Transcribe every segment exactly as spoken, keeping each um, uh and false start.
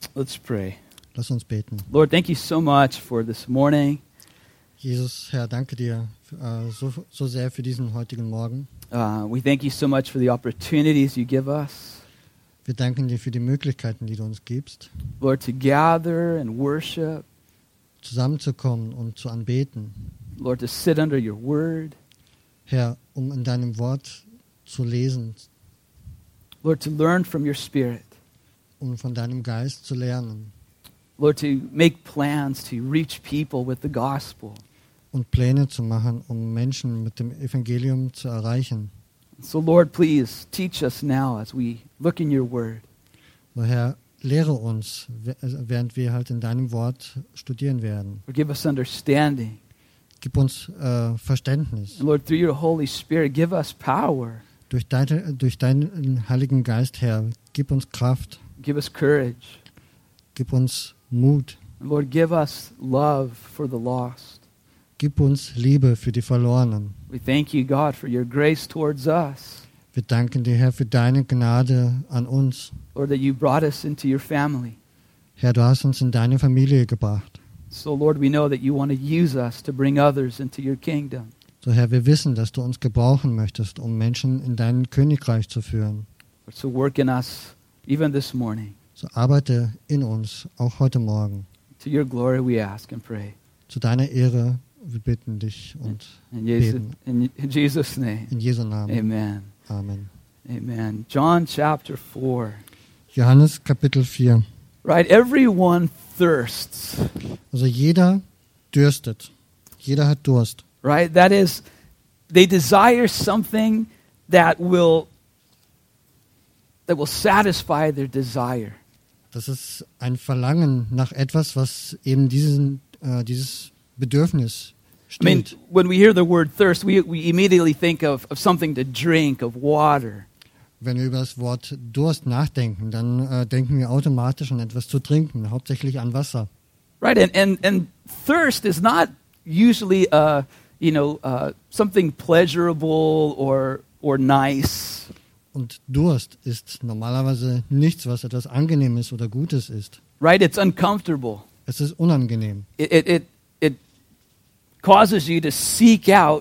Let's pray. Lass uns beten. Lord, thank you so much for this morning. Jesus, Herr, danke dir äh, so, so sehr für diesen heutigen Morgen. Uh, we thank you so much for the opportunities you give us, Wir danken dir für die Möglichkeiten, die du uns gibst, Lord, to gather and worship, zusammenzukommen und zu anbeten. Lord, to sit under your word, Herr, um in deinem Wort zu lesen, Lord, to learn from your spirit, um von deinem Geist zu lernen Lord, to make plans to reach people with the gospel. und Pläne zu machen, um Menschen mit dem Evangelium zu erreichen. So, Lord, please teach us now as we look in your word. So, Herr, lehre uns, während wir halt in deinem Wort studieren werden. Or give us understanding. Gib uns äh, Verständnis. And Lord, through your Holy Spirit, give us power. Durch, deine, durch deinen Heiligen Geist, Herr, gib uns Kraft, Give us courage. gib uns Mut, And Lord, give us love for the lost. gib uns Liebe für die Verlorenen. We thank you, God, for your grace towards us. Wir danken dir, Herr, für deine Gnade an uns. Lord, that you brought us into your family. Herr, du hast uns in deine Familie gebracht. So, Lord, we know that you want to use us to bring others into your kingdom. So, Herr, wir wissen, dass du uns gebrauchen möchtest, um Menschen in dein Königreich zu führen. So work in us even this morning. So arbeite in uns, auch heute Morgen. To your glory we ask and pray. Zu deiner Ehre, wir bitten dich und In Jesus, beten. in, in Jesus' name. In Jesu Namen. Amen. Amen. Amen. John chapter four. Johannes Kapitel vier. Right, everyone thirsts. Also jeder dürstet. Jeder hat Durst. Right? That is, they desire something that will that will satisfy their desire. Das ist ein Verlangen nach etwas, was eben diesen, äh, dieses Bedürfnis I mean, stillt. when we hear the word thirst, we, we immediately think of, of something to drink, of water. Wenn wir über das Wort Durst nachdenken, dann äh, denken wir automatisch an etwas zu trinken, hauptsächlich an Wasser. Right? And and, and thirst is not usually uh, you know, uh, something pleasurable or or nice. Und Durst ist normalerweise nichts, was etwas Angenehmes oder Gutes ist. Right? It's uncomfortable. Es ist unangenehm. It it it, it causes you to seek out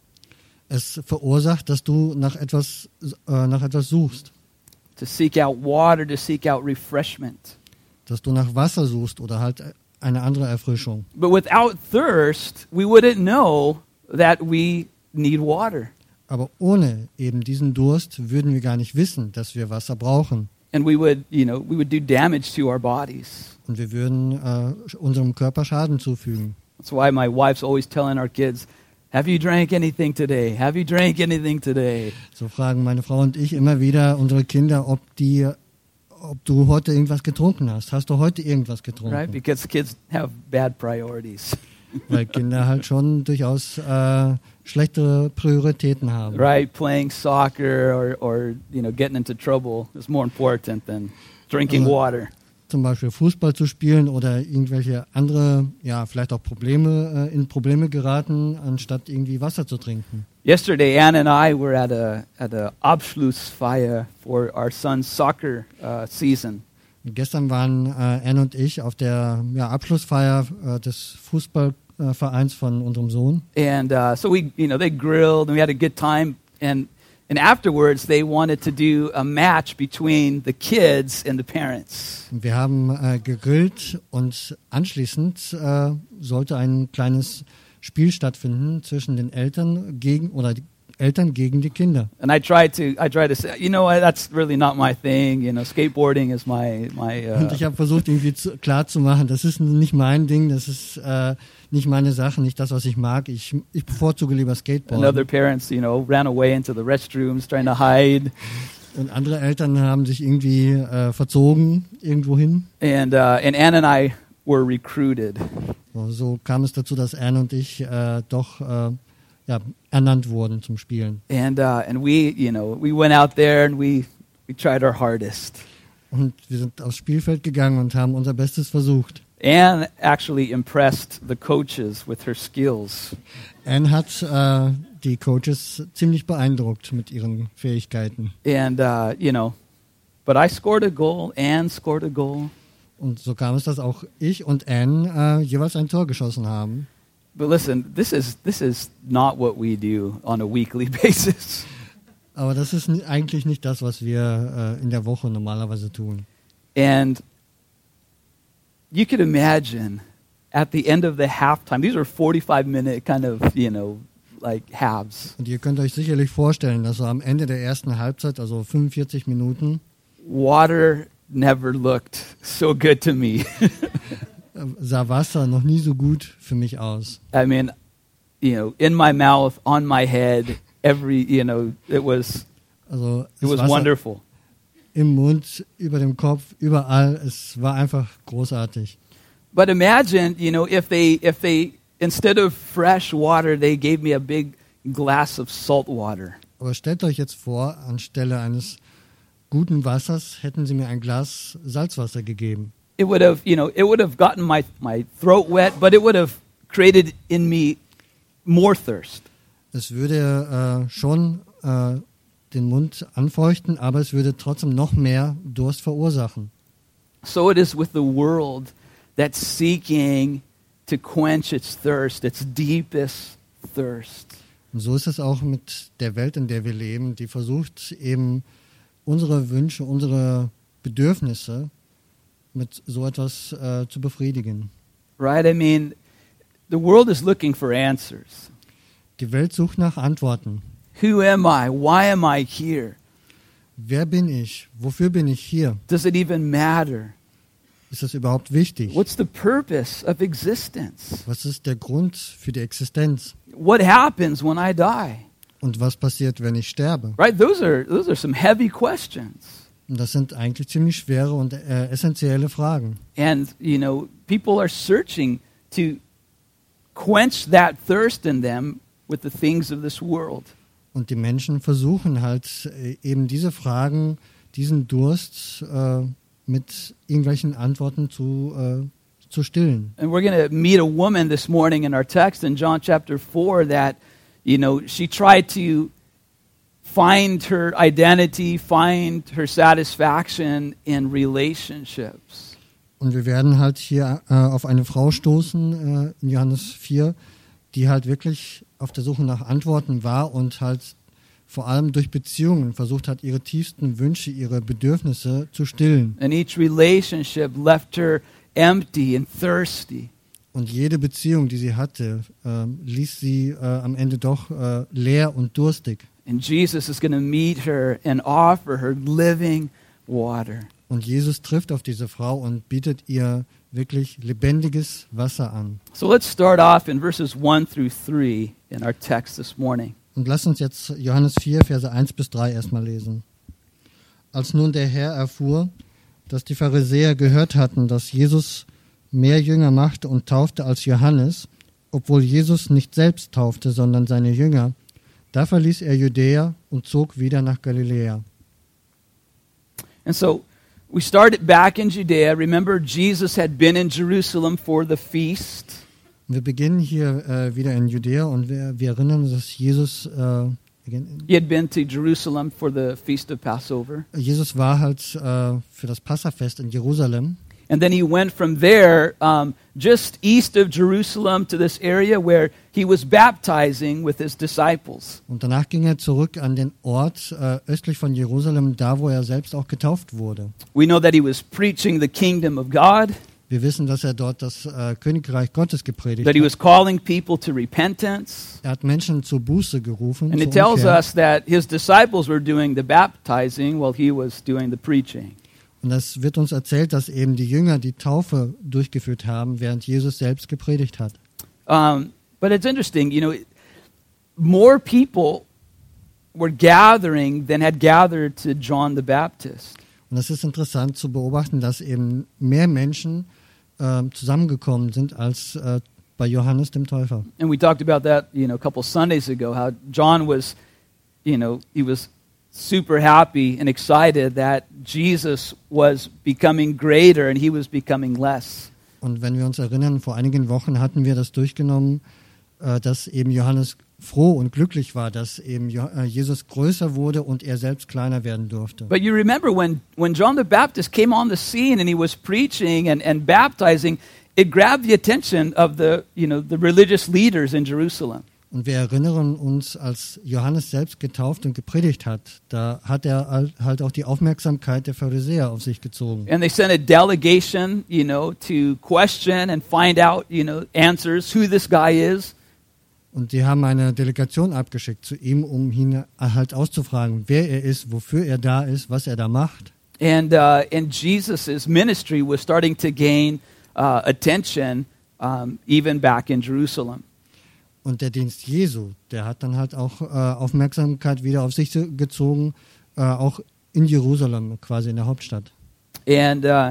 Es verursacht, dass du nach etwas, äh, nach etwas suchst. to seek out water, to seek out refreshment. Dass du nach Wasser suchst oder halt eine andere Erfrischung. But without thirst, we wouldn't know that we need water. Aber ohne eben diesen Durst würden wir gar nicht wissen, dass wir Wasser brauchen. And we would, you know, we would do damage to our bodies. Und wir würden äh, unserem Körper Schaden zufügen. That's why my wife's always telling our kids, have you drank anything today? Have you drank anything today? So fragen meine Frau und ich immer wieder unsere Kinder, ob die, ob du heute irgendwas getrunken hast. Hast du heute irgendwas getrunken? Right? Because kids have bad priorities. Weil Kinder halt schon durchaus äh, schlechtere Prioritäten haben. Right? Playing soccer or, or you know, getting into trouble is more important than drinking Also, water. Zum Beispiel Fußball zu spielen oder irgendwelche andere, ja, vielleicht auch Probleme, äh, in Probleme geraten, anstatt irgendwie Wasser zu trinken. Yesterday, Ann and I were at a at a Abschlussfeier for our son's soccer uh, season. Und gestern waren äh, Anne und ich auf der ja, Abschlussfeier äh, des Fußballvereins von unserem Sohn. And uh, so we, you know, they grilled and we had a good time. And and afterwards, they wanted to do a match between the kids and the parents. Und wir haben äh, gegrillt und anschließend äh, sollte ein kleines Spiel stattfinden zwischen den Eltern gegen oder die Eltern gegen die Kinder. And I tried to, I tried to say, you know what, that's really not my thing. You know, skateboarding is my my. Uh, Und ich habe versucht irgendwie zu, klar zu machen, das ist nicht mein Ding, das ist äh, nicht meine Sache, nicht das, was ich mag. Ich, ich bevorzuge lieber and Skateboarden. other parents, you know, ran away into the restrooms trying to hide. Und andere Eltern haben sich irgendwie äh, verzogen irgendwo hin. And uh, and Ann and I were recruited. So, so kam es dazu, dass Anne und ich äh, doch äh, ja, ernannt wurden zum Spielen. And uh, and we, you know, we went out there and we we tried our hardest. Und wir sind aufs Spielfeld gegangen und haben unser Bestes versucht. Anne actually impressed the coaches with her skills. Anne hat äh, die Coaches ziemlich beeindruckt mit ihren Fähigkeiten. And uh, you know, but I scored a goal. Anne scored a goal. Und so kam es, dass auch ich und Anne äh, jeweils ein Tor geschossen haben. But listen, this is this is not what we do on a weekly basis. Aber das ist ni- eigentlich nicht das, was wir äh, in der Woche normalerweise tun. And you could imagine at the end of the halftime, these are forty-five minute kind of, you know, like halves. Und ihr könnt euch sicherlich vorstellen, dass so am Ende der ersten Halbzeit, also fünfundvierzig Minuten, Water never looked so good to me. äh, sah Wasser noch nie so gut für mich aus. I mean, you know, in my mouth, on my head, every, you know, it was Also it es was Wasser wonderful. im Mund, über dem Kopf, überall. Es war einfach großartig. But imagine, you know, if they if they instead of fresh water, they gave me a big glass of salt water. Aber stellt euch jetzt vor, anstelle eines guten Wassers hätten sie mir ein Glas Salzwasser gegeben. It would have, you know, it would have gotten my my throat wet, but it would have created in me more thirst. Es würde äh, schon äh, den Mund anfeuchten, aber es würde trotzdem noch mehr Durst verursachen. So it is with the world that's seeking to quench its thirst, its deepest thirst. Und so ist es auch mit der Welt, in der wir leben, die versucht eben unsere Wünsche, unsere Bedürfnisse mit so etwas äh, zu befriedigen. Right? I mean, the world is looking for answers. Die Welt sucht nach Antworten. Who am I? Why am I here? Wer bin ich? Wofür bin ich hier? Does it even matter? Ist das überhaupt wichtig? What's the purpose of existence? Was ist der Grund für die Existenz? What happens when I die? Und was passiert, wenn ich sterbe? Right? Those are those are some heavy questions. Und das sind eigentlich ziemlich schwere und äh, essentielle Fragen. And, you know, people are searching to quench that thirst in them with the things of this world. Und die Menschen versuchen halt äh, eben diese Fragen, diesen Durst äh, mit irgendwelchen Antworten zu, äh, zu stillen. And we're going to meet a woman this morning in our text in John chapter four that, you know, she tried to find her identity, find her satisfaction in relationships. Und wir werden halt hier äh, auf eine Frau stoßen äh, in Johannes vier, die halt wirklich auf der Suche nach Antworten war und halt vor allem durch Beziehungen versucht hat, ihre tiefsten Wünsche, ihre Bedürfnisse zu stillen. And each relationship left her empty and thirsty. Und jede Beziehung, die sie hatte, äh, ließ sie äh, am Ende doch äh, leer und durstig. And Jesus is going to meet her and offer her living water. Und Jesus trifft auf diese Frau und bietet ihr wirklich lebendiges Wasser an. So let's start off in verses one through three in our text this morning. Und lass uns jetzt Johannes vier, Verse eins bis drei erstmal lesen. Als nun der Herr erfuhr, dass die Pharisäer gehört hatten, dass Jesus mehr Jünger machte und taufte als Johannes, obwohl Jesus nicht selbst taufte, sondern seine Jünger, da verließ er Judäa und zog wieder nach Galiläa. And so we started back in Judea. Remember, Jesus had been in Jerusalem for the feast. Wir beginnen hier äh, wieder in Judäa und wir, wir erinnern uns, dass Jesus, äh, He had been to Jerusalem for the feast of Passover. Jesus war halt äh, für das Passafest in Jerusalem. And then he went from there um, just east of Jerusalem to this area where he was baptizing with his disciples. Und danach ging er zurück an den Ort äh, östlich von Jerusalem, da wo er selbst auch getauft wurde. We know that he was preaching the kingdom of God, Wir wissen, dass er dort das äh, Königreich Gottes gepredigt that he hat. was calling people to repentance. Er hat Menschen zur Buße gerufen. And zur it tells Umkehr. us that his disciples were doing the baptizing while he was doing the preaching. Und es wird uns erzählt, dass eben die Jünger die Taufe durchgeführt haben, während Jesus selbst gepredigt hat. Um, but it's interesting, you know, more people were gathering than had gathered to John the Baptist. Und es ist interessant zu beobachten, dass eben mehr Menschen äh, zusammengekommen sind als äh, bei Johannes dem Täufer. And we talked about that, you know, a couple Sundays ago, how John was, you know, he was super happy and excited that Jesus was becoming greater and he was becoming less. Und wenn wir uns erinnern, vor einigen Wochen hatten wir das durchgenommen, äh, dass eben Johannes froh und glücklich war, dass eben Jo- äh, Jesus größer wurde und er selbst kleiner werden durfte. But you remember when, when John the Baptist came on the scene and he was preaching and, and baptizing, it grabbed the attention of the, you know, the religious leaders in Jerusalem. Und wir erinnern uns, als Johannes selbst getauft und gepredigt hat, da hat er al- halt auch die Aufmerksamkeit der Pharisäer auf sich gezogen. And they sent a delegation, you know, to question and find out, you know, answers, who this guy is. Und sie haben eine Delegation abgeschickt zu ihm, um ihn halt auszufragen, wer er ist, wofür er da ist, was er da macht. And, uh, and Jesus' ministry was starting to gain uh, attention um, even back in Jerusalem. Und der Dienst Jesu, der hat dann halt auch äh, Aufmerksamkeit wieder auf sich zu- gezogen, äh, auch in Jerusalem, quasi in der Hauptstadt. And uh,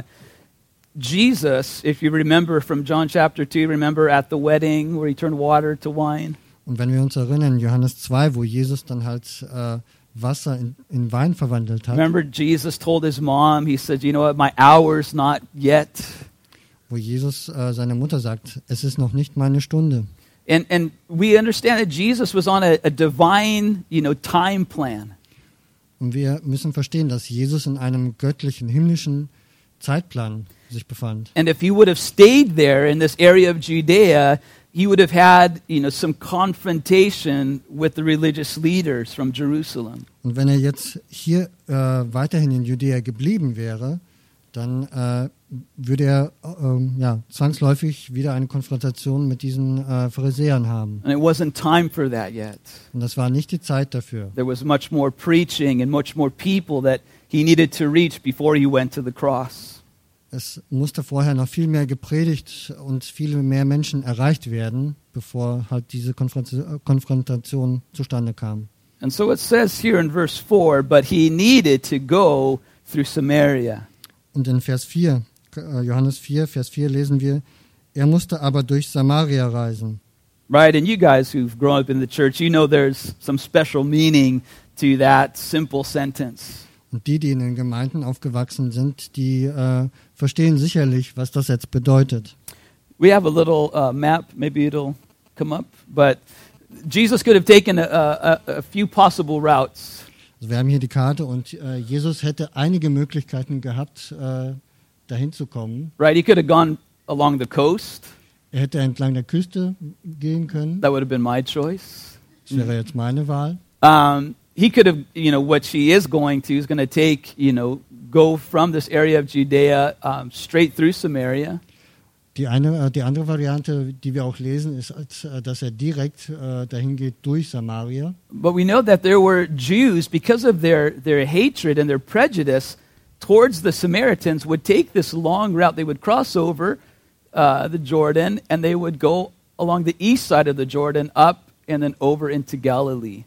Jesus, if you remember from John chapter two, remember at the wedding where he turned water to wine? Und wenn wir uns erinnern, Johannes zwei, wo Jesus dann halt äh, Wasser in, in Wein verwandelt hat, Remember Jesus told his mom, he said, you know what, my hour's not yet. wo Jesus äh, seiner Mutter sagt, es ist noch nicht meine Stunde. And, and we understand that Jesus was on a, a divine, you know, time plan. Und wir müssen verstehen, dass Jesus in einem göttlichen, himmlischen Zeitplan sich befand. And if he would have stayed there in this area of Judea, he would have had, you know, some confrontation with the religious leaders from Jerusalem. Und wenn er jetzt hier äh, weiterhin in Judäa geblieben wäre, dann äh, würde er äh, ja, zwangsläufig wieder eine Konfrontation mit diesen äh, Pharisäern haben. And it wasn't time for that yet. Und das war nicht die Zeit dafür. There was much more preaching and much more people that he needed to reach before he went to the cross. Es musste vorher noch viel mehr gepredigt und viele mehr Menschen erreicht werden, bevor halt diese Konfront- Konfrontation zustande kam. And so it says here in verse four, but he needed to go through Samaria. Und in Vers vier, äh, Johannes vier, Vers vier lesen wir, er musste aber durch Samaria reisen. Right? And you guys who've grown up in the church, you know there's some special meaning to that simple sentence. Und die, die in den Gemeinden aufgewachsen sind, die äh, verstehen sicherlich, was das jetzt bedeutet. We have a little uh, map, maybe it'll come up, but Jesus could have taken a, a, a few possible routes. Also wir haben hier die Karte und äh, Jesus hätte einige Möglichkeiten gehabt, äh, dahin zu kommen. Right? He could have gone along the coast. Er hätte entlang der Küste gehen können. That would have been my choice. Das wäre jetzt meine Wahl. Um, he could have, you know, what she is going to is going to take, you know, go from this area of Judea um, straight through Samaria. Die, eine, äh, die andere Variante, die wir auch lesen, ist, als, äh, dass er direkt äh, dahin geht durch Samaria. But we know that there were Jews, because of their, their hatred and their prejudice towards the Samaritans, would take this long route. They would cross over uh, the Jordan, and they would go along the east side of the Jordan up and then over into Galilee.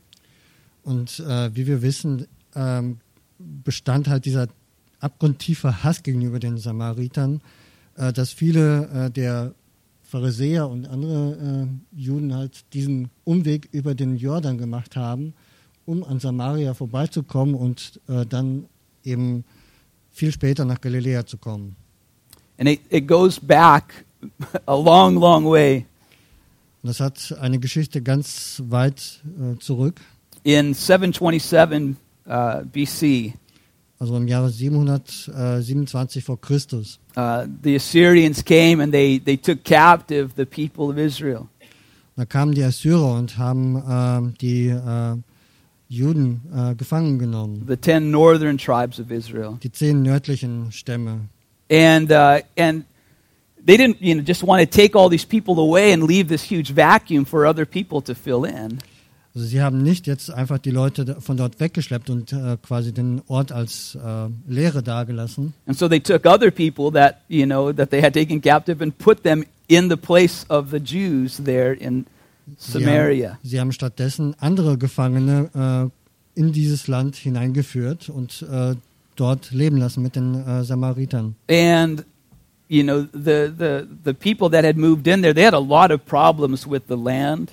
Und äh, wie wir wissen, ähm, bestand halt dieser abgrundtiefe Hass gegenüber den Samaritern, äh, dass viele äh, der Pharisäer und andere äh, Juden halt diesen Umweg über den Jordan gemacht haben, um an Samaria vorbeizukommen und äh, dann eben viel später nach Galiläa zu kommen. And it, it goes back a long, long way. Und das hat eine Geschichte ganz weit äh, zurück. In seven twenty-seven uh, B C, Also im Jahre siebenhundertsiebenundzwanzig vor Christus. uh, the Assyrians came and they, they took captive the people of Israel. Da kamen die Assyrer und haben äh, die äh, Juden äh, gefangen genommen. The ten northern tribes of Israel. Die zehn nördlichen Stämme. And, uh, and they didn't you know, just want to take all these people away and leave this huge vacuum for other people to fill in. Also sie haben nicht jetzt einfach die Leute von dort weggeschleppt und äh, quasi den Ort als äh, Leere dagelassen. And so they took other people that, you know, that they had taken captive and put them in the place of the Jews there in Sie Samaria. haben, sie haben stattdessen andere Gefangene äh, in dieses Land hineingeführt und äh, dort leben lassen mit den äh, Samaritern. And, you know, the, the, the people that had moved in there, they had a lot of problems with the land.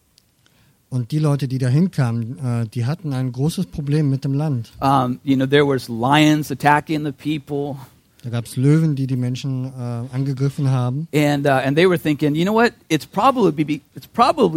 Und die Leute, die dahin kamen, äh, die hatten ein großes Problem mit dem Land. Um, you know, there was lions attacking the people. Da gab es Löwen, die die Menschen äh, angegriffen haben. And, uh, and they were thinking, you know what, it's probably, be, it's probably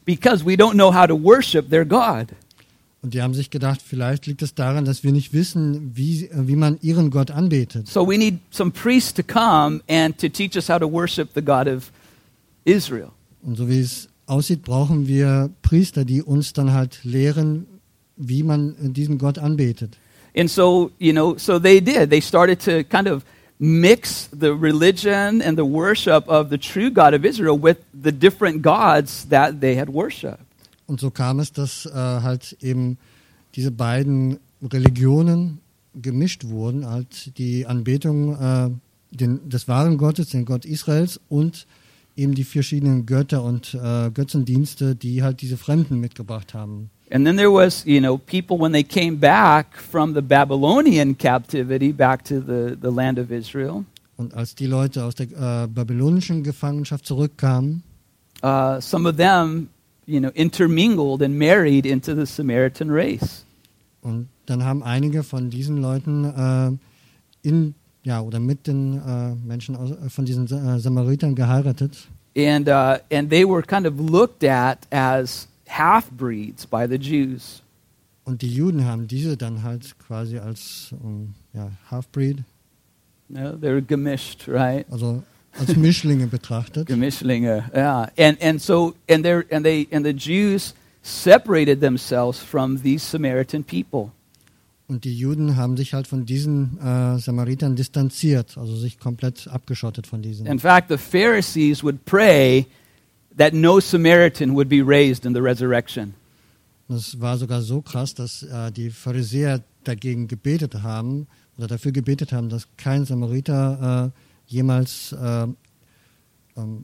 because we don't know how to worship their God. Und die haben sich gedacht, vielleicht liegt es daran, dass wir nicht wissen, wie, wie man ihren Gott anbetet. So we need some priests to come and to teach us how to worship the God of Israel. Und so wie es aussieht, brauchen wir Priester, die uns dann halt lehren, wie man diesen Gott anbetet. And so, you know, so they did. They started to kind of mix the religion and the worship of the true God of Israel with the different gods that they had worshipped. Und so kam es, dass äh, halt eben diese beiden Religionen gemischt wurden, halt die Anbetung äh, den, des wahren Gottes, den Gott Israels, und eben die verschiedenen Götter und äh, Götzendienste, die halt diese Fremden mitgebracht haben. And then there was, you know, people when they came back from the Babylonian captivity back to the, the land of Israel. Und als die Leute aus der äh, babylonischen Gefangenschaft zurückkamen, uh, some of them, you know, intermingled and married into the Samaritan race. und dann haben einige von diesen Leuten äh, in ja oder mit den äh, Menschen aus, von diesen äh, Samaritern geheiratet. And uh, and they were kind of looked at as half-breeds by the Jews. Und die Juden haben diese dann halt quasi als um, ja, Half-Breed, No, they were gemisht, right? also als Mischlinge betrachtet. Gemischlinge, yeah. And and so and they and they and the Jews separated themselves from these Samaritan people. Und die Juden haben sich halt von diesen äh, Samaritern distanziert, also sich komplett abgeschottet von diesen. In fact, the Pharisees would pray that no Samaritan would be raised in the resurrection. Das war sogar so krass, dass äh, die Pharisäer dagegen gebetet haben oder dafür gebetet haben, dass kein Samariter äh, jemals äh, ähm,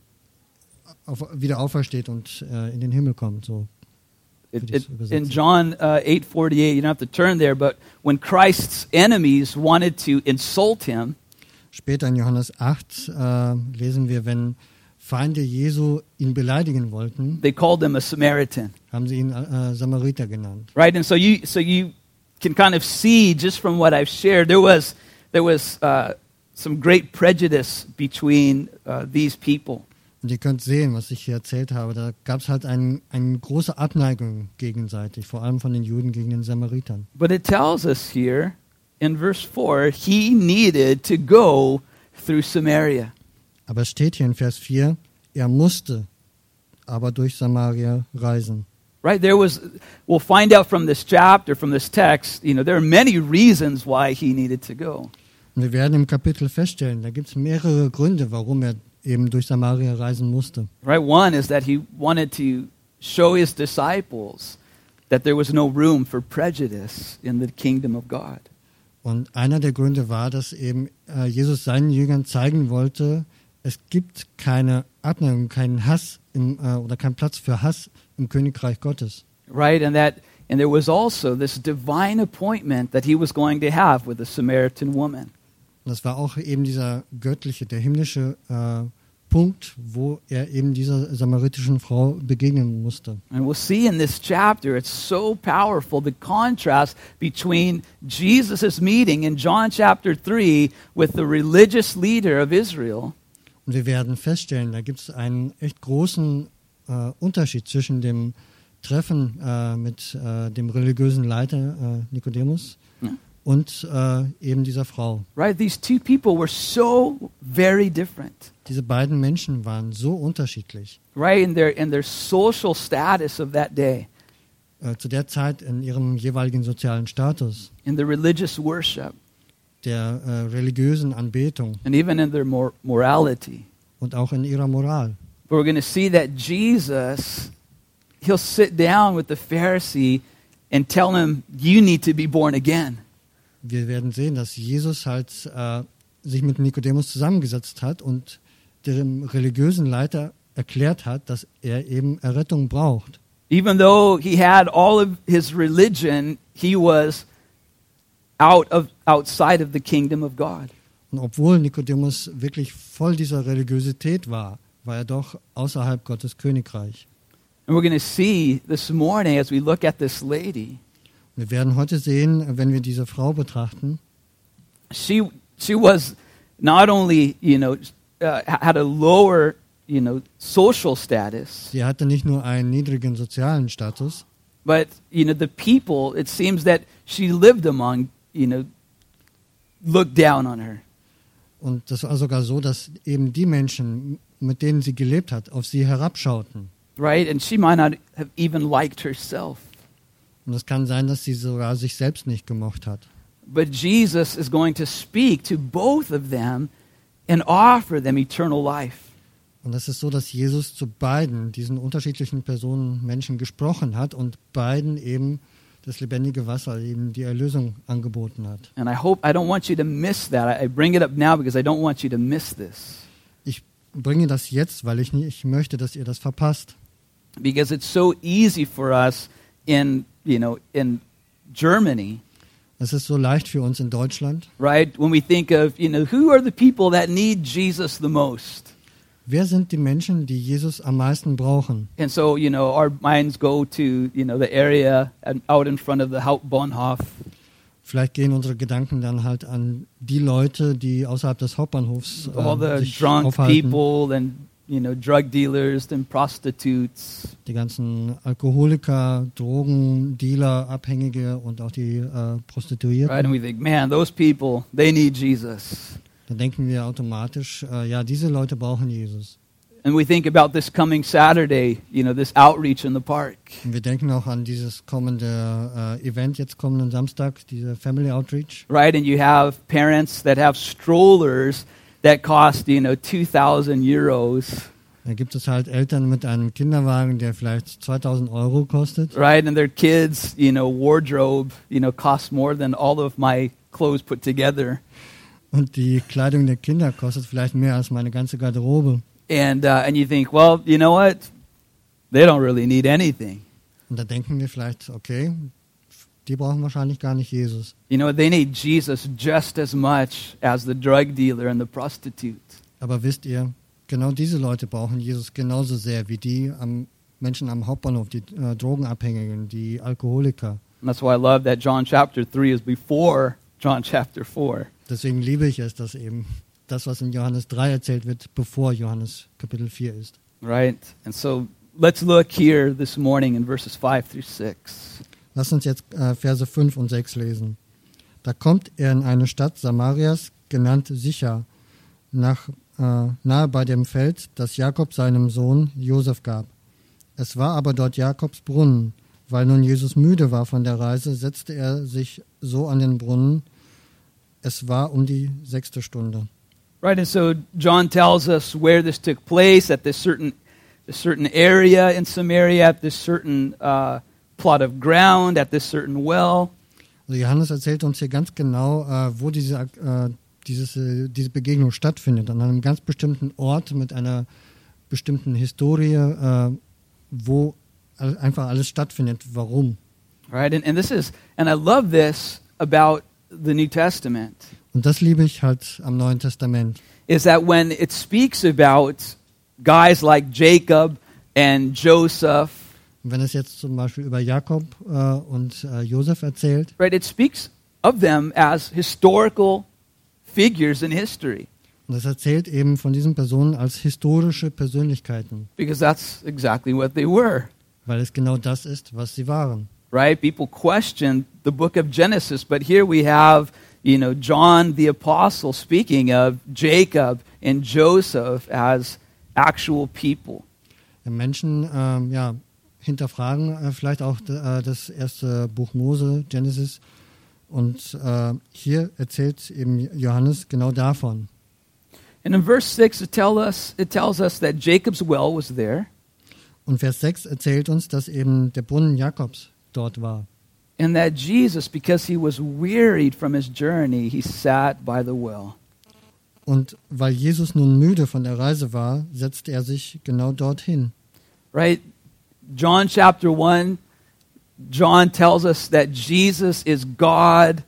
auf, wieder aufersteht und äh, in den Himmel kommt. So. It, it, in John uh, eight forty-eight, you don't have to turn there, but when Christ's enemies wanted to insult him, Später in Johannes acht äh, lesen wir, wenn Feinde Jesu ihn beleidigen wollten, they called him a Samaritan, haben sie ihn äh, Samariter genannt. right? And so you, so you can kind of see just from what I've shared, there was there was uh, some great prejudice between uh, these people. Und ihr könnt sehen, was ich hier erzählt habe, da gab es halt ein, eine große Abneigung gegenseitig, vor allem von den Juden gegen den Samaritern. But it tells us here in verse four, he needed to go through Samaria. Aber es steht hier in Vers vier, er musste aber durch Samaria reisen. Right, there was, we'll find out from this chapter, from this text, you know, there are many reasons why he needed to go. Und wir werden im Kapitel feststellen, da gibt es mehrere Gründe, warum er eben durch Samaria reisen musste. Right, one is that he wanted to show his disciples that there was no room for prejudice in the kingdom of God. Und einer der Gründe war, dass eben äh, Jesus seinen Jüngern zeigen wollte, es gibt keine Abneigung, keinen Hass im, äh, oder keinen Platz für Hass im Königreich Gottes. Right, and that and there was also this divine appointment that he was going to have with the Samaritan woman. Und das war auch eben dieser göttliche, der himmlische äh, Punkt, wo er eben dieser samaritischen Frau begegnen musste. And we'll see in this chapter, it's so powerful, the contrast between Jesus' meeting in John chapter three with the religious leader of Israel. Und wir werden feststellen, da gibt es einen echt großen äh, Unterschied zwischen dem Treffen äh, mit äh, dem religiösen Leiter äh, Nikodemus Ja. und äh, eben dieser Frau. Right? These two people were so very different. Diese beiden Menschen waren so unterschiedlich. Right? In their in their social status of that day, Äh, zu der Zeit in ihrem jeweiligen sozialen Status, in the religious worship, der äh, religiösen Anbetung and even in their mor- morality. und auch in ihrer Moral. But we're going to see that Jesus, he'll sit down with the Pharisee and tell him, you need to be born again. Wir werden sehen, dass Jesus halt äh, sich mit Nikodemus zusammengesetzt hat und dem religiösen Leiter erklärt hat, dass er eben Errettung braucht. Even though he had all of his religion, he was out of outside of the kingdom of God. Und obwohl Nikodemus wirklich voll dieser Religiosität war, war er doch außerhalb Gottes Königreich. And we're going to see this morning as we look at this lady, Wir werden heute sehen, wenn wir diese Frau betrachten, she she was not only, you know, uh, had a lower you know, social status, Sie hatte nicht nur einen niedrigen sozialen Status, but, you know, the people, it seems that she lived among, you know, looked down on her. und das war sogar so, dass eben die Menschen, mit denen sie gelebt hat, auf sie herabschauten. Right? And she might not have even liked herself. Und es kann sein, dass sie sogar sich selbst nicht gemocht hat. But Jesus is going to speak to both of them and offer them eternal life. Und es ist so, dass Jesus zu beiden, diesen unterschiedlichen Personen, Menschen gesprochen hat und beiden eben das lebendige Wasser, eben die Erlösung angeboten hat. And I hope, I don't want you to miss that. I, I bring it up now because I don't want you to miss this. Ich bringe das jetzt, weil ich nicht möchte, dass ihr das verpasst. Because it's so easy for us in, you know, in Germany, Es ist so leicht für uns in Deutschland. right? When we think of, you know, who are the people that need Jesus the most? Wer sind die Menschen, die Jesus am meisten brauchen? And so, you know, our minds go to, you know, the area and out in front of the Hauptbahnhof. Vielleicht gehen unsere Gedanken dann halt an die Leute, die außerhalb des Hauptbahnhofs äh, All the sich drunk aufhalten. people and, you know, drug dealers and prostitutes. Die ganzen Alkoholiker, Drogendealer, Abhängige und auch die äh, Prostituierten. Right? And we think, man, those people, they need Jesus. Dann denken wir automatisch, äh, ja, diese Leute brauchen Jesus. And we think about this coming Saturday, you know, this outreach in the park. Und wir denken auch an dieses kommende äh, Event jetzt kommenden Samstag, diese Family Outreach. Right? And you have parents that have strollers that cost, you know, two thousand euros. Da gibt es halt Eltern mit einem Kinderwagen, der vielleicht zweitausend Euro kostet. Right? And their kids, you know, wardrobe, you know, costs more than all of my clothes put together. Und die Kleidung der Kinder kostet vielleicht mehr als meine ganze Garderobe. And uh, and you think, well, you know what? They don't really need anything. Und da denken wir vielleicht, okay, die brauchen wahrscheinlich gar nicht Jesus. You know, they need Jesus just as much as the drug dealer and the prostitute. Aber wisst ihr, genau diese Leute brauchen Jesus genauso sehr wie die am Menschen am Hauptbahnhof, die äh, Drogenabhängigen, die Alkoholiker. And that's why I love that John chapter three is before John chapter four. Deswegen liebe ich es, dass eben das, was in Johannes drei erzählt wird, bevor Johannes Kapitel vier ist. Right? And so let's look here this morning in verses five through six. Lass uns jetzt äh, Verse fünf und sechs lesen. Da kommt er in eine Stadt Samarias, genannt Sichar, nach, äh, nahe bei dem Feld, das Jakob seinem Sohn Josef gab. Es war aber dort Jakobs Brunnen. Weil nun Jesus müde war von der Reise, setzte er sich so an den Brunnen. Es war um die sechste Stunde. Right, and so John tells us where this took place, at this certain, this certain area in Samaria, at this certain uh, plot of ground, at this certain well. Also Johannes erzählt uns hier ganz genau, äh, wo diese, äh, dieses, äh, diese Begegnung stattfindet. An einem ganz bestimmten Ort mit einer bestimmten Historie, äh, wo all, einfach alles stattfindet. Warum? Right, and, and this is, and I love this about the New Testament, Und das liebe ich halt am Neuen Testament. is that when it speaks about guys like Jacob and Joseph, Und wenn es jetzt zum Beispiel über Jakob äh, und äh, Josef erzählt, right, it speaks of them as historical figures in history, und es erzählt eben von diesen Personen als historische Persönlichkeiten, because that's exactly what they were. weil es genau das ist, was sie waren. Right? People question the book of Genesis, but here we have, you know, John the Apostle speaking of Jacob and Joseph as actual people. Ja, Menschen ähm, ja, hinterfragen äh, vielleicht auch äh, das erste Buch Mose, Genesis, und äh, hier erzählt eben Johannes genau davon. And in verse six, it, tell us, it tells us that Jacob's well was there, Und Vers sechs erzählt uns, dass eben der Brunnen Jakobs dort war. and that Jesus, because he was wearied from his journey, he sat by the well. Und weil Jesus nun müde von der Reise war, setzte er sich genau dorthin. Right? John chapter one, John tells us that Jesus is God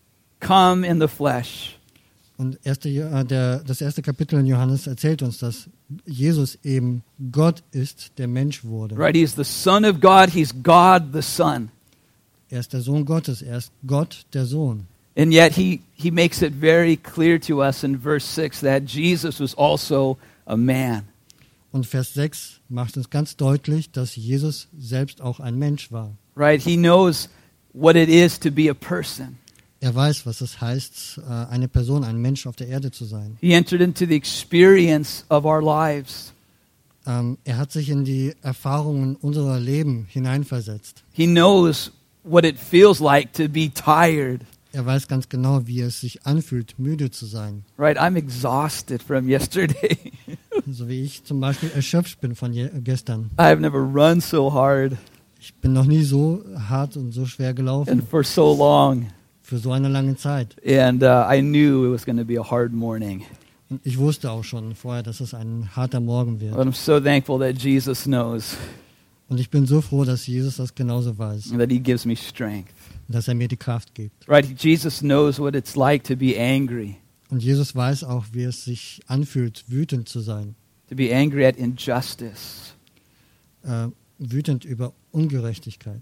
come in the flesh. Und erste, äh, der, das erste Kapitel in Johannes erzählt uns, dass Jesus eben Gott ist, der Mensch wurde. Right? He's the Son of God. He's God the Son. Er ist der Sohn Gottes, er ist Gott, der Sohn. And yet he, he makes it very clear to us in verse six that Jesus was also a man. Und Vers sechs macht uns ganz deutlich, dass Jesus selbst auch ein Mensch war. Right? He knows what it is to be a person. Er weiß, was es heißt, eine Person, ein Mensch auf der Erde zu sein. He entered into the experience of our lives. Ähm, er hat sich in die Erfahrungen unserer Leben hineinversetzt. He knows what it feels like to be tired. Er weiß ganz genau, wie es sich anfühlt, müde zu sein. Right? I'm exhausted from yesterday. So wie ich zum Beispiel erschöpft bin von je- gestern. I've never run so hard Ich bin noch nie so hart und so schwer gelaufen, and for so long. für so eine lange Zeit. And uh, I knew it was going to be a hard morning. Und ich wusste auch schon vorher, dass es ein harter Morgen wird. But I'm so thankful that Jesus knows Und ich bin so froh, dass Jesus das genauso weiß, and that he gives me strength. dass er mir die Kraft gibt. Right? Jesus knows what it's like to be angry, Und Jesus weiß auch, wie es sich anfühlt, wütend zu sein. to be angry at injustice. Äh, wütend über Ungerechtigkeit.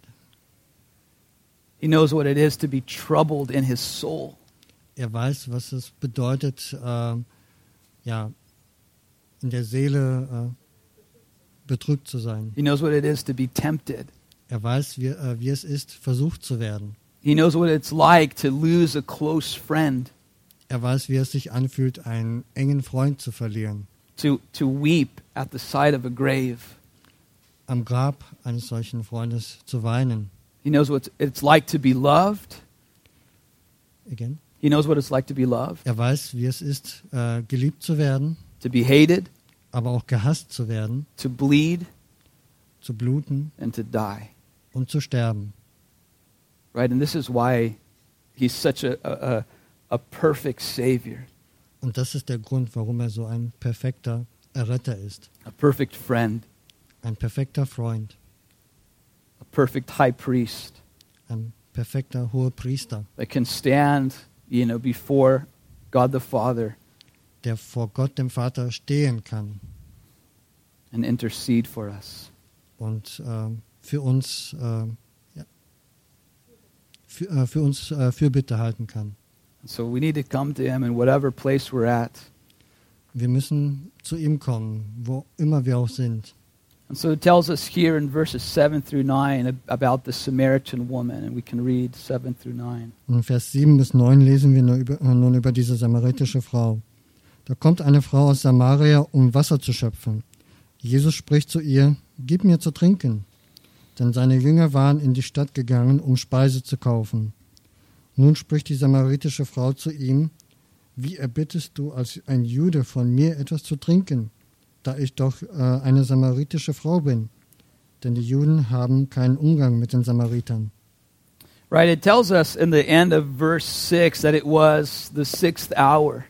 He knows what it is to be troubled in his soul. Er weiß, was es bedeutet, äh, ja, in der Seele äh, betrübt zu sein. He knows what it is to be tempted. Er weiß, wie, äh, wie es ist, versucht zu werden. He knows what it's like to lose a close friend, Er weiß, wie es sich anfühlt, einen engen Freund zu verlieren. to, to weep at the sight of a grave. Am Grab eines solchen Freundes zu weinen. He knows what it's like to be loved. Again. He knows what it's like to be loved, Er weiß, wie es ist, äh, geliebt zu werden, to be hated, aber auch gehasst zu werden, to bleed, zu bluten and to die. und zu sterben. Right? And this is why he's such a, a, a perfect Savior, Und das ist der Grund, warum er so ein perfekter Erretter ist. a perfect friend, Ein perfekter Freund, a perfect high priest ein perfekter Hohepriester, that can stand, you know, before God the Father der vor Gott, dem Vater, stehen kann and intercede for us. und äh, für uns, äh, ja, für, äh, für uns äh, Fürbitte halten kann. And so we need to come to him in whatever place we're at. Wir müssen zu ihm kommen, wo immer wir auch sind. And so it tells us here in verses seven through nine ab- about the Samaritan woman, and we can read seven through nine. Und in Vers sieben bis neun lesen wir nur über, äh, nun über diese samaritische Frau. Da kommt eine Frau aus Samaria, um Wasser zu schöpfen. Jesus spricht zu ihr, gib mir zu trinken. Denn seine Jünger waren in die Stadt gegangen, um Speise zu kaufen. Nun spricht die samaritische Frau zu ihm, wie erbittest du als ein Jude von mir etwas zu trinken, da ich doch äh, eine samaritische Frau bin? Denn die Juden haben keinen Umgang mit den Samaritern. Right, it tells us in the end of verse six that it was the sixth hour.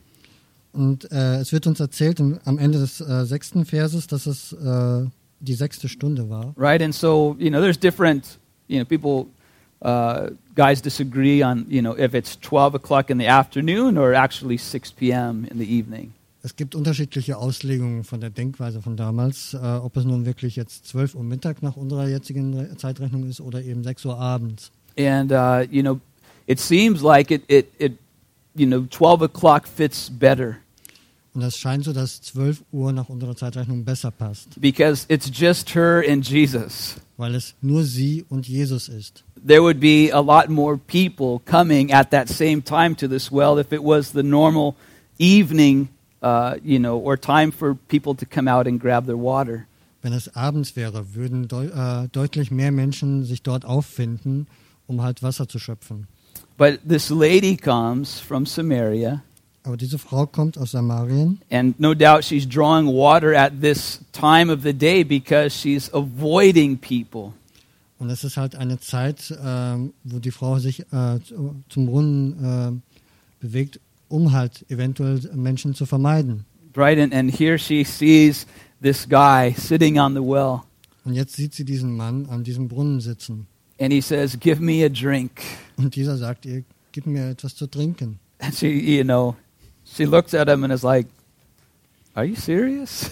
Und äh, es wird uns erzählt im, am Ende des äh, sechsten Verses, dass es äh, die sechste Stunde war. Right, and so, you know, there's different, you know, people, uh, guys disagree on, you know, if it's twelve o'clock in the afternoon or actually six p.m. in the evening. Es gibt unterschiedliche Auslegungen von der Denkweise von damals, äh, ob es nun wirklich jetzt zwölf Uhr Mittag nach unserer jetzigen Re- Zeitrechnung ist oder eben sechs Uhr abends. And, uh, you know, it seems like it, it, it, you know, twelve o'clock fits better Und es scheint so, dass zwölf Uhr nach unserer Zeitrechnung besser passt, because it's just her and Jesus. weil es nur sie und Jesus ist. There would be a lot more people coming at that same time to this well if it was the normal evening, uh, you know, or time for people to come out and grab their water. Wenn es abends wäre, würden deu äh, deutlich mehr Menschen sich dort auffinden, um halt Wasser zu schöpfen. But this lady comes from Samaria, Aber diese Frau kommt aus Samarien and no doubt she's drawing water at this time of the day because she's avoiding people. und es ist halt eine Zeit, ähm, wo die Frau sich äh, zu- zum Brunnen äh, bewegt, um halt eventuell Menschen zu vermeiden. Right? And, and here she sees this guy sitting on the well, Und jetzt sieht sie diesen Mann an diesem Brunnen sitzen. and he says, "Give me a drink." Und dieser sagt ihr, gib mir etwas zu trinken. And she, you know, she looks at him and is like, "Are you serious?"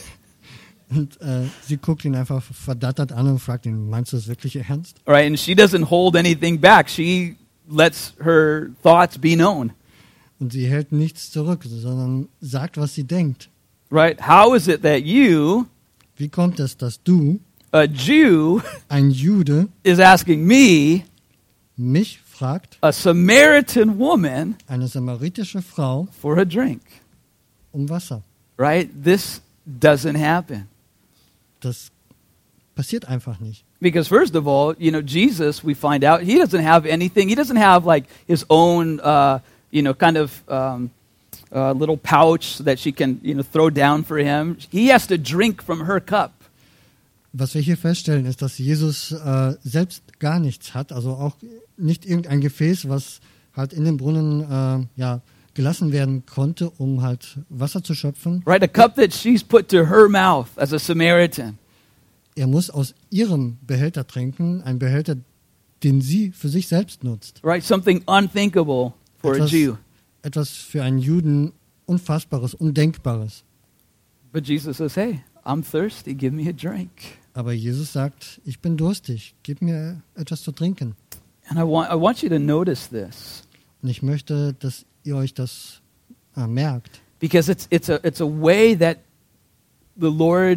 Und äh, sie guckt ihn einfach verdattert an und fragt ihn, meinst du das wirklich ernst? Right? And she doesn't hold anything back. She lets her thoughts be known. Und sie hält nichts zurück, sondern sagt, was sie denkt. Right? How is it that you, Wie Wie kommt es, dass du, a Jew, ein Jude, is asking me, mich fragt, a Samaritan woman, eine samaritische Frau, for a drink? um Wasser? Right? This doesn't happen. Das passiert einfach nicht. Because first of all, you know, Jesus, we find out, he doesn't have anything. He doesn't have like his own, uh, you know, kind of um, uh, little pouch that she can, you know, throw down for him. He has to drink from her cup. Was wir hier feststellen, ist, dass Jesus äh, selbst gar nichts hat, also auch nicht irgendein Gefäß, was halt in den Brunnen äh, ja, gelassen werden konnte, um halt Wasser zu schöpfen. Right, a cup that she's put to her mouth as a Samaritan. Er muss aus ihrem Behälter trinken, ein Behälter, den sie für sich selbst nutzt. Right, something unthinkable for a Etwas, Jew. etwas für einen Juden Unfassbares, Undenkbares. But Jesus says, hey, I'm thirsty, give me a drink. Aber Jesus sagt, ich bin durstig, gib mir etwas zu trinken. And I want, I want you to notice this. Und ich möchte, dass ihr euch das äh, merkt. Because it's, it's, a, it's a way that the Lord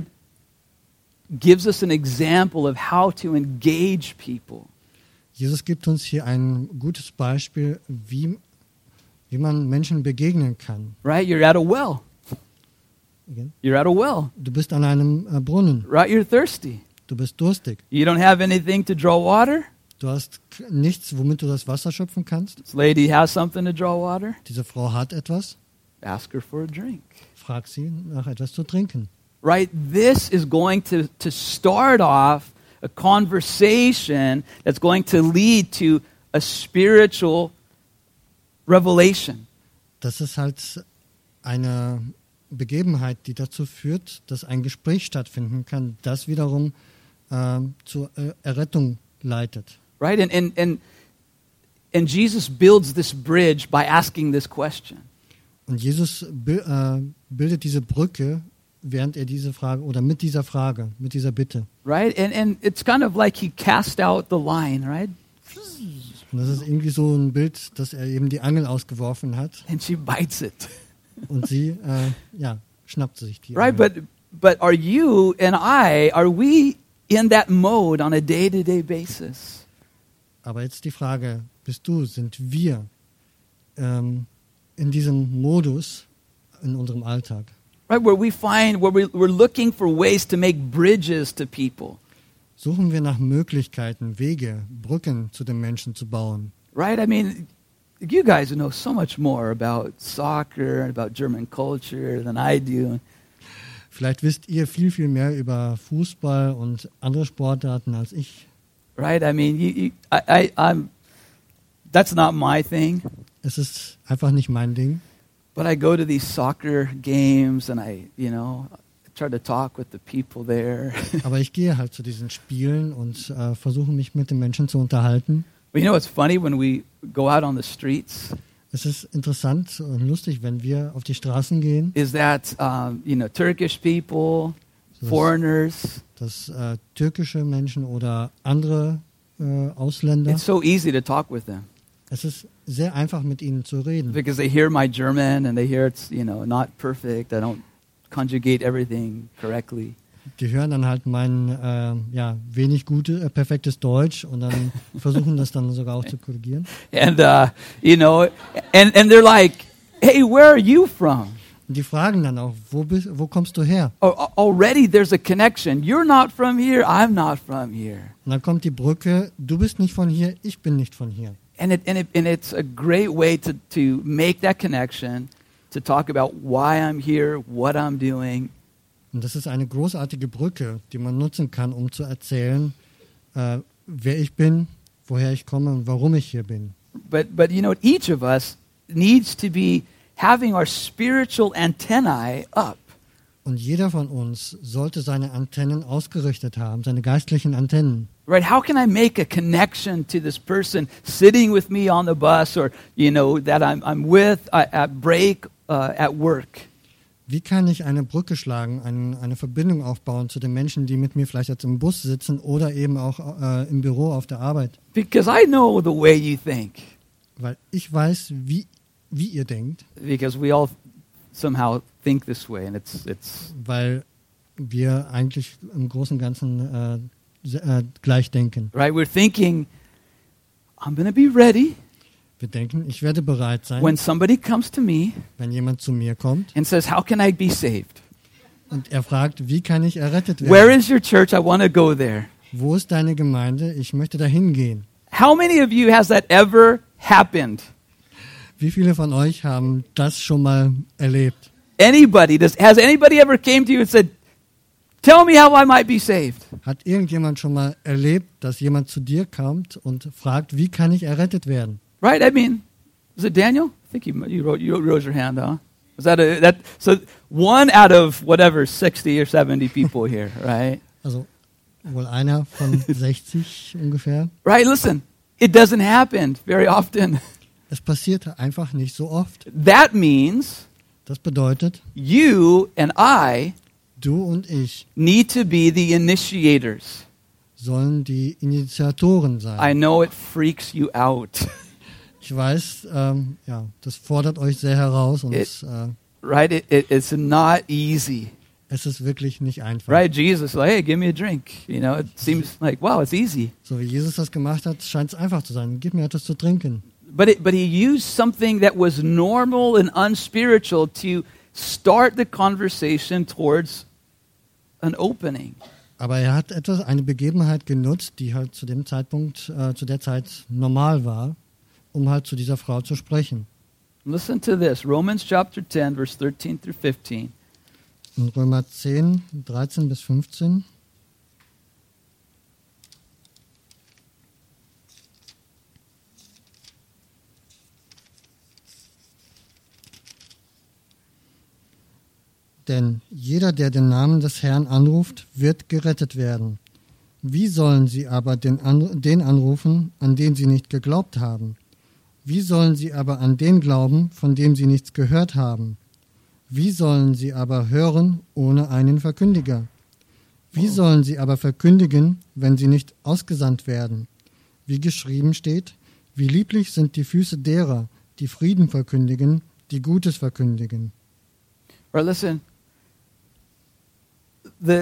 gives us an example of how to engage people. Jesus gibt uns hier ein gutes Beispiel, wie, wie man Menschen begegnen kann. Right? You're at a well. Again. You're at a well. Du bist an einem äh, Brunnen, Right? You're thirsty. du bist durstig. You don't have anything to draw water. Du hast k- nichts, womit du das Wasser schöpfen kannst. This lady has something to draw water. Diese Frau hat etwas, Ask her for a drink. frag sie nach etwas zu trinken. Right? This is going to, to start off a conversation that's going to lead to a spiritual revelation. Das ist halt eine Begebenheit, die dazu führt, dass ein Gespräch stattfinden kann, das wiederum äh, zur äh, Errettung leitet. Right? And, and, and, and Jesus builds this bridge by asking this question. Und Jesus bi- äh, bildet diese Brücke, während er diese Frage, oder mit dieser Frage, mit dieser Bitte. Right? And, and it's kind of like he cast out the line, right? Und das ist irgendwie so ein Bild, dass er eben die Angel ausgeworfen hat And she bites it. und sie, äh, ja, schnappt sich die Right? Angel. But, but are you and I, are we in that mode on a day-to-day basis? Aber jetzt die Frage, bist du, sind wir ähm, in diesem Modus in unserem Alltag? Right? Where we find, where we, we're looking for ways to make bridges to people. Suchen wir nach Möglichkeiten, Wege, Brücken zu den Menschen zu bauen. Right? I mean, you guys know so much more about soccer and about German culture than I do. Vielleicht wisst ihr viel, viel mehr über Fußball und andere Sportarten als ich. Right? I mean, you, you, I, I, I'm, that's not my thing. Es ist einfach nicht mein Ding. But I go to these soccer games and I, you know, try to talk with the people there. Aber ich gehe halt zu diesen Spielen und äh, versuche mich mit den Menschen zu unterhalten. But you know what's funny when we go out on the streets Es ist interessant und lustig, wenn wir auf die Straßen gehen, is that, um, you know, Turkish people, So foreigners, dass äh, türkische Menschen oder andere äh, Ausländer, it's so easy to talk with them es ist sehr einfach mit ihnen zu reden. because they hear my German and they hear it's, you know, not perfect. I don't conjugate everything correctly. Die hören dann halt mein äh, ja, wenig gute, äh, perfektes Deutsch und dann versuchen das dann sogar auch zu korrigieren. And, uh, you know, and, and they're like, hey, where are you from? Und die fragen dann auch, wo, bist, wo kommst du her? Al- Already there's a connection. You're not from here. I'm not from here. Und dann kommt die Brücke, du bist nicht von hier, ich bin nicht von hier. And, it, and, it, and it's a great way to, to make that connection, to talk about why I'm here, what I'm doing. Und das ist eine großartige Brücke, die man nutzen kann, um zu erzählen, äh, wer ich bin, woher ich komme und warum ich hier bin. But, but you know, each of us needs to be having our spiritual antennae up. Und jeder von uns sollte seine Antennen ausgerichtet haben, seine geistlichen Antennen. Right? How can I make a connection to this person sitting with me on the bus or, you know, that I'm, I'm with uh, at break, uh, at work? Wie kann ich eine Brücke schlagen, ein, eine Verbindung aufbauen zu den Menschen, die mit mir vielleicht jetzt im Bus sitzen oder eben auch äh, im Büro auf der Arbeit? Because I know the way you think. Weil ich weiß, wie, wie ihr denkt, Because we all somehow think this way, and it's, it's weil wir eigentlich im Großen und Ganzen äh, se- äh, gleich denken. Right? We're thinking, I'm going to be ready Wir denken, ich werde bereit sein, when somebody comes to me wenn jemand zu mir kommt and says, how can I be saved? und er fragt, wie kann ich errettet werden? Where is your church? I want to go there. Wo ist deine Gemeinde? Ich möchte dahin gehen. How many of you has that ever happened? Wie viele von euch haben das schon mal erlebt? Anybody? Does, has anybody ever came to you and said, tell me how I might be saved? Hat irgendjemand schon mal erlebt, dass jemand zu dir kommt und fragt, wie kann ich errettet werden? Right? I mean, was it Daniel? I think you, you, wrote, you rose your hand, huh? Was that a, that, so one out of whatever, sixty or seventy people here, right? Also wohl einer von sechzig ungefähr. Right? Listen, it doesn't happen very often. Es passiert einfach nicht so oft. That means Das bedeutet, you and I du und ich need to be the initiators. sollen die Initiatoren I sein. know it freaks you out, Ich weiß, ähm, ja, das fordert euch sehr heraus und It- es, äh, right? It, it, it's not easy, es ist wirklich nicht einfach. right? Jesus, like, hey, give me a drink. You know, it seems like, wow, it's easy. So wie Jesus das gemacht hat, scheint es einfach zu sein. Gib mir etwas zu trinken. But it, but he used something that was normal and unspiritual to start the conversation towards an opening. Aber er hat etwas, eine Begebenheit genutzt, die halt zu dem Zeitpunkt, äh, zu der Zeit normal war, um halt zu dieser Frau zu sprechen. Listen to this, Romans chapter ten, verse thirteen through fifteen. In Römer zehn, dreizehn bis fünfzehn. Denn jeder, der den Namen des Herrn anruft, wird gerettet werden. Wie sollen sie aber den, an, den anrufen, an den sie nicht geglaubt haben? Wie sollen sie aber an den glauben, von dem sie nichts gehört haben? Wie sollen sie aber hören ohne einen Verkündiger? Wie sollen sie aber verkündigen, wenn sie nicht ausgesandt werden? Wie geschrieben steht, wie lieblich sind die Füße derer, die Frieden verkündigen, die Gutes verkündigen. Right, listen. The,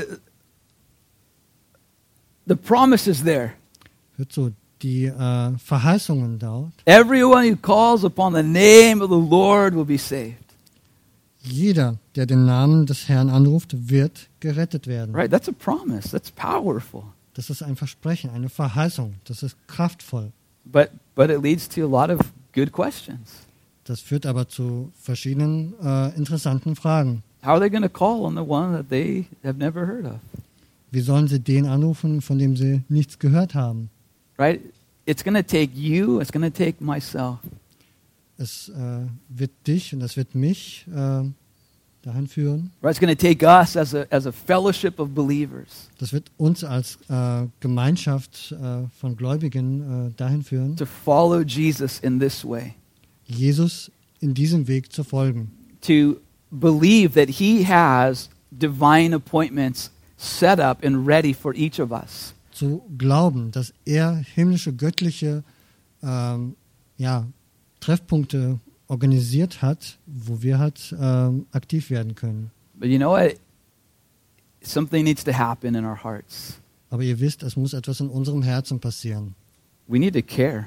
the promise is there. Hört zu, die äh, Verheißungen dort. Everyone who calls upon the name of the Lord will be saved. Jeder, der den Namen des Herrn anruft, wird gerettet werden. Right? That's a promise. That's powerful. Das ist ein Versprechen, eine Verheißung. Das ist kraftvoll. But but it leads to a lot of good questions. Das führt aber zu verschiedenen äh, interessanten Fragen. How are they going to call on the one that they have never heard of? Wie sollen sie den anrufen, von dem sie nichts gehört haben? Right? It's going to take you, it's going to take myself. Es äh, wird dich und es wird mich äh, dahin führen. Right? It's going to take us as a as a fellowship of believers Das wird uns als äh, Gemeinschaft äh, von Gläubigen äh, dahin führen, to follow Jesus in this way. Jesus in diesem Weg zu folgen. To believe that he has divine appointments set up and ready for each of us. Zu glauben, dass er himmlische, göttliche ähm, ja, Treffpunkte organisiert hat, wo wir halt ähm, aktiv werden können. But you know what? Something needs to happen in our hearts. Aber ihr wisst, es muss etwas in unserem Herzen passieren. We need to care.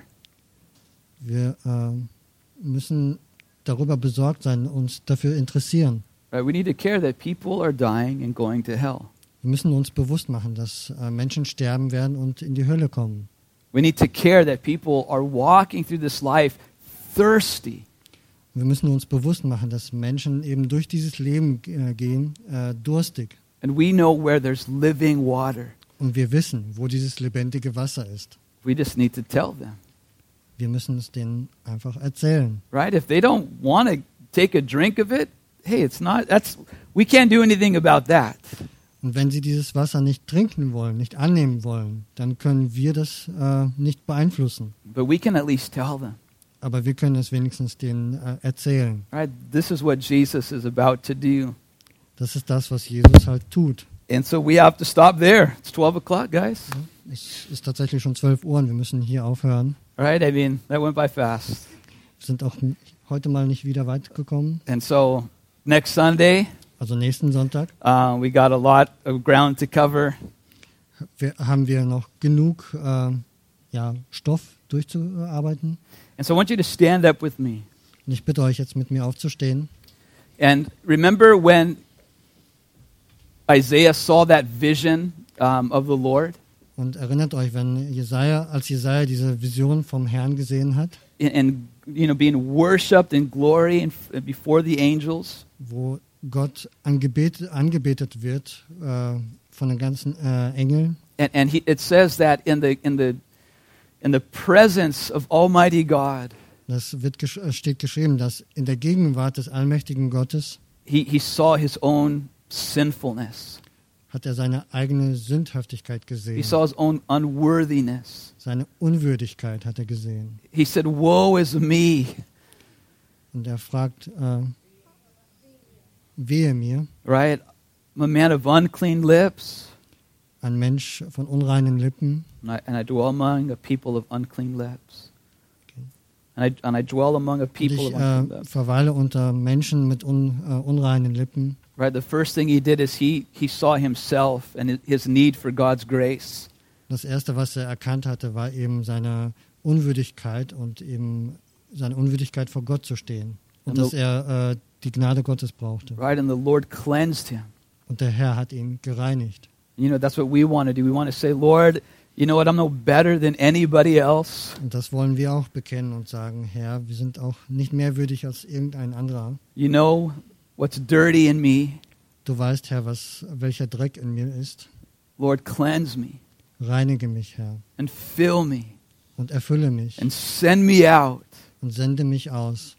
Wir äh, müssen darüber besorgt sein, uns dafür interessieren. Right? We need to care that people are dying and going to hell. Wir müssen uns bewusst machen, dass äh, Menschen sterben werden und in die Hölle kommen. We need to care that people are walking through this life thirsty. Wir müssen uns bewusst machen, dass Menschen eben durch dieses Leben äh, gehen, äh, durstig. And we know where there's living water. Und wir wissen, wo dieses lebendige Wasser ist. We just need to tell them. Wir müssen es denen einfach erzählen. Right? If they don't want to take a drink of it, hey, it's not, that's, we can't do anything about that. Und wenn sie dieses Wasser nicht trinken wollen, nicht annehmen wollen, dann können wir das äh, nicht beeinflussen. But we can at least tell them. Aber wir können es wenigstens denen äh, erzählen. Right? This is what Jesus is about to do. Das ist das, was Jesus halt tut. And so we have to stop there. It's twelve o'clock, guys. Es ist tatsächlich schon zwölf Uhr und wir müssen hier aufhören. Right? I mean, that went by fast. Wir sind auch n- heute mal nicht wieder weit gekommen. And so next Sunday, also nächsten Sonntag, Uh, we got a lot of ground to cover. wir, haben wir noch genug äh, ja, Stoff durchzuarbeiten. And so I want you to stand up with me. Und ich bitte euch jetzt mit mir aufzustehen. And remember when Isaiah saw that vision um, of the Lord? Und erinnert euch, wenn Jesaja, als Jesaja diese Vision vom Herrn gesehen hat, And, and you know, being worshipped in glory and f- before the angels. wo Gott angebetet, angebetet wird äh, von den ganzen äh, Engeln. And, and he, it says that in the, in, the, in the presence of Almighty God, Das wird, gesch- äh, steht geschrieben, dass in der Gegenwart des allmächtigen Gottes he, he saw his own sinfulness. hat er seine eigene Sündhaftigkeit He gesehen. saw his own unworthiness. Seine Unwürdigkeit hat er gesehen. He said, woe is me, Und er fragt, äh, wehe mir, right? I'm a man of unclean lips, ein Mensch von unreinen Lippen. and I, and I dwell among a people of unclean lips. Okay. And I, and I dwell among a Und people ich of unclean äh, lips. verweile unter Menschen mit un, äh, unreinen Lippen. Right? The first thing he did is he, he saw himself and his need for God's grace. Das Erste, was er erkannt hatte, war eben seine Unwürdigkeit und eben seine Unwürdigkeit vor Gott zu stehen. Und Und dass so- er äh, die Gnade Gottes brauchte. Right? And the Lord cleansed him. Und der Herr hat ihn gereinigt. You know, that's what we want to do. We want to say, Lord, you know what? I'm no better than anybody else. Und das wollen wir auch bekennen und sagen, Herr, wir sind auch nicht mehr würdig als irgendein anderer. You know what's dirty in me. Du weißt, Herr, was, welcher Dreck in mir ist. Lord, cleanse me Reinige mich, Herr, and fill me und erfülle mich and send me out. und sende mich aus.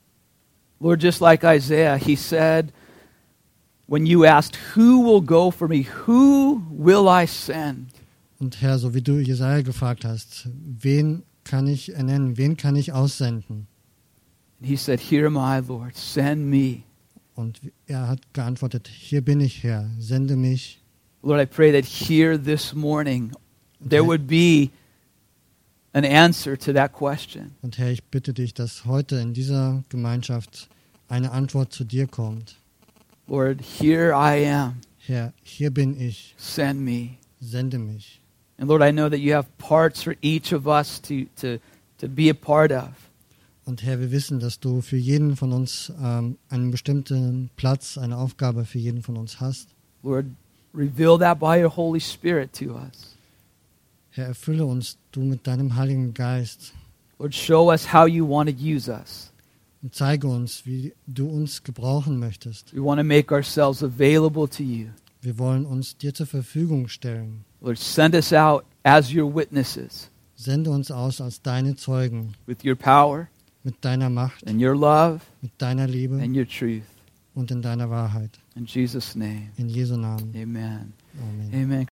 Lord, just like Isaiah, he said, when you asked, who will go for me? Who will I send? Und Herr, so wie du Jesaja gefragt hast, wen kann ich ernennen, wen kann ich aussenden? And he said, here am I, Lord, send me. Und er hat geantwortet, hier bin ich, Herr, sende mich. Lord, I pray that here this morning there would be an answer to that question. Und Herr, ich bitte dich, dass heute in dieser Gemeinschaft eine Antwort zu dir kommt. Lord, here I am. Herr, hier bin ich, Send me. sende mich. And Lord, I know that you have parts for each of us to, to, to be a part of. Und Herr, wir wissen, dass du für jeden von uns ähm, einen bestimmten Platz, eine Aufgabe für jeden von uns hast. Lord, reveal that by your Holy Spirit to us. Herr, erfülle uns du mit deinem Heiligen Geist Lord, show us how you want to use us. und zeige uns, wie du uns gebrauchen möchtest. We want to make ourselves available to you. Wir wollen uns dir zur Verfügung stellen. Lord, send us out as your witnesses Sende uns aus als deine Zeugen with your power mit deiner Macht, and your love mit deiner Liebe and your truth. und in deiner Wahrheit. In Jesus' name, In Jesu Namen. amen. Amen. Amen.